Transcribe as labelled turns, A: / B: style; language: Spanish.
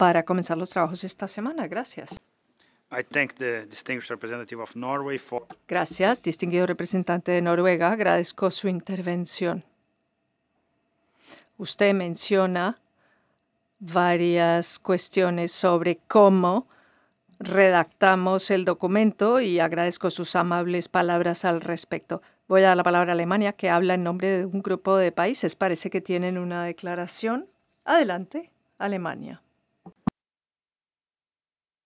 A: para comenzar los trabajos esta semana. Gracias.
B: I thank the distinguished representative of Norway for.
A: Gracias, distinguido representante de Noruega. Agradezco su intervención. Usted menciona varias cuestiones sobre cómo redactamos el documento y agradezco sus amables palabras al respecto. Voy a dar la palabra a Alemania, que habla en nombre de un grupo de países. Parece que tienen una declaración. Adelante, Alemania.